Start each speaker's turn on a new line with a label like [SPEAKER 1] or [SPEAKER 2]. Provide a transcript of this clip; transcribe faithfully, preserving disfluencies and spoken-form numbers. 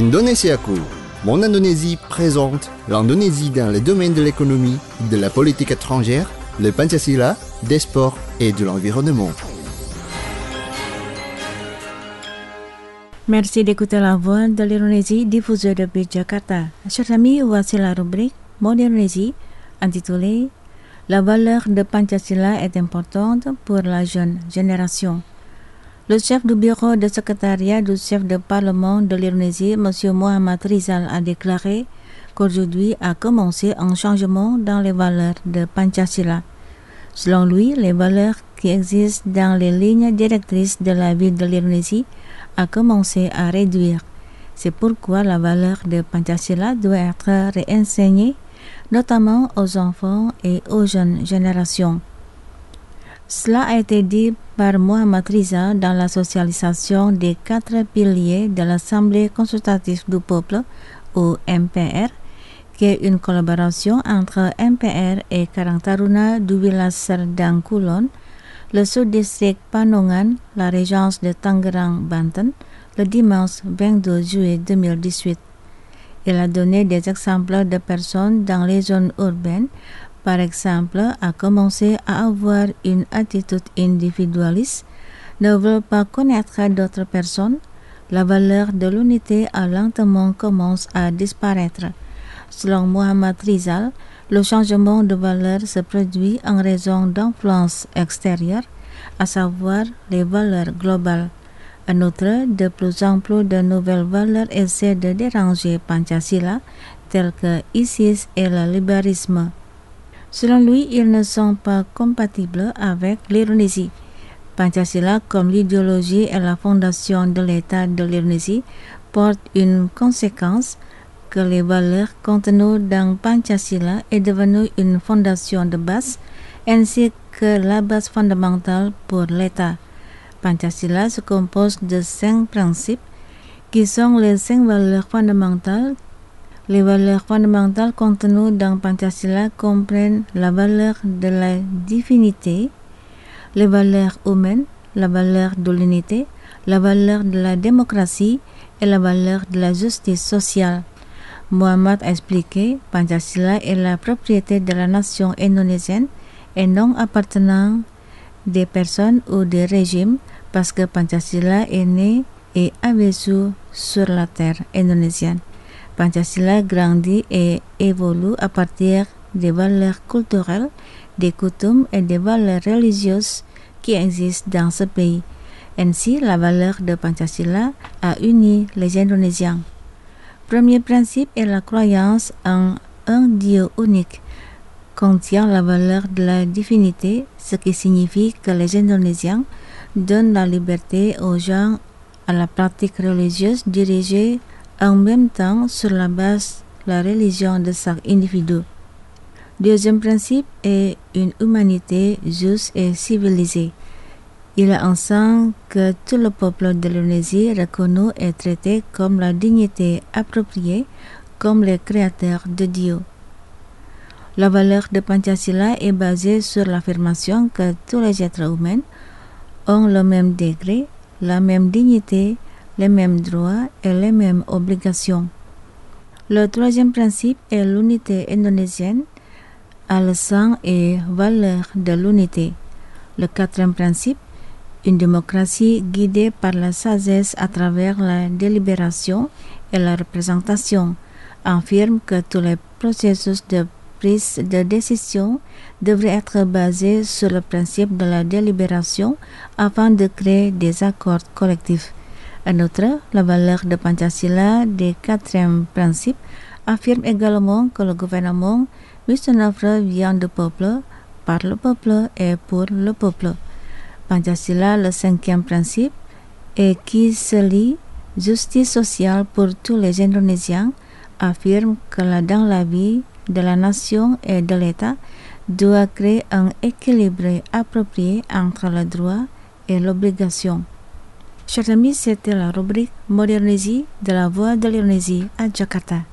[SPEAKER 1] Indonesiaku, Mon Indonésie présente l'Indonésie dans le domaine de l'économie, de la politique étrangère, le Pancasila, des sports et de l'environnement.
[SPEAKER 2] Merci d'écouter la voix de l'Indonésie diffusée depuis Jakarta. Chers amis, voici la rubrique Modernésie intitulée La valeur de Pancasila est importante pour la jeune génération. Le chef du bureau de secrétariat du chef de parlement de l'Indonésie, M. Muhammad Rizal, a déclaré qu'aujourd'hui a commencé un changement dans les valeurs de Pancasila. Selon lui, les valeurs qui existent dans les lignes directrices de la vie de l'Indonésie a commencé à réduire. C'est pourquoi la valeur de Pancasila doit être réenseignée, notamment aux enfants et aux jeunes générations. Cela a été dit par Muhammad Rizal dans la socialisation des quatre piliers de l'Assemblée consultative du peuple, ou M P R, qui est une collaboration entre M P R et Karang Taruna du village Serdang Kulon, le sous-district Panongan, la régence de Tangerang, Banten, le dimanche vingt-deux juillet deux mille dix-huit. Il a donné des exemples de personnes dans les zones urbaines, par exemple, à commencer à avoir une attitude individualiste, ne veulent pas connaître d'autres personnes. La valeur de l'unité a lentement commencé à disparaître. Selon Muhammad Rizal, le changement de valeur se produit en raison d'influences extérieures, à savoir les valeurs globales. En outre, de plus en plus de nouvelles valeurs essaient de déranger Pancasila, telles que l'Isis et le libéralisme. Selon lui, ils ne sont pas compatibles avec l'Indonésie. Pancasila, comme l'idéologie et la fondation de l'État de l'Indonésie, porte une conséquence que les valeurs contenues dans Pancasila est devenue une fondation de base, ainsi que la base fondamentale pour l'État. Pancasila se compose de cinq principes qui sont les cinq valeurs fondamentales. Les valeurs fondamentales contenues dans Pancasila comprennent la valeur de la divinité, les valeurs humaines, la valeur de l'unité, la valeur de la démocratie et la valeur de la justice sociale. Muhammad a expliqué, Pancasila est la propriété de la nation indonésienne et non appartenant des personnes ou des régimes, parce que Pancasila est né et a vécu sur la terre indonésienne. Pancasila grandit et évolue à partir des valeurs culturelles, des coutumes et des valeurs religieuses qui existent dans ce pays. Ainsi, la valeur de Pancasila a uni les Indonésiens. Premier principe est la croyance en un Dieu unique, contient la valeur de la divinité, ce qui signifie que les Indonésiens donnent la liberté aux gens à la pratique religieuse dirigée en même temps sur la base de la religion de chaque individu. Deuxième principe est une humanité juste et civilisée. Il enseigne que tout le peuple de l'Indonésie reconnu est traité comme la dignité appropriée, comme les créateurs de Dieu. La valeur de Pancasila est basée sur l'affirmation que tous les êtres humains ont le même degré, la même dignité, les mêmes droits et les mêmes obligations. Le troisième principe est l'unité indonésienne, à le sens et valeur de l'unité. Le quatrième principe, une démocratie guidée par la sagesse à travers la délibération et la représentation, affirme que tous les processus de prise de décision devraient être basés sur le principe de la délibération afin de créer des accords collectifs. En outre, la valeur de Pancasila des quatrième principe affirme également que le gouvernement mis en œuvre vient du peuple, par le peuple et pour le peuple. Pancasila, le cinquième principe, et qui se lie justice sociale pour tous les Indonésiens, affirme que là, dans la vie de la nation et de l'État doit créer un équilibre approprié entre le droit et l'obligation. Chers amis, c'était la rubrique Modernésie de la Voix de l'Indonésie à Jakarta.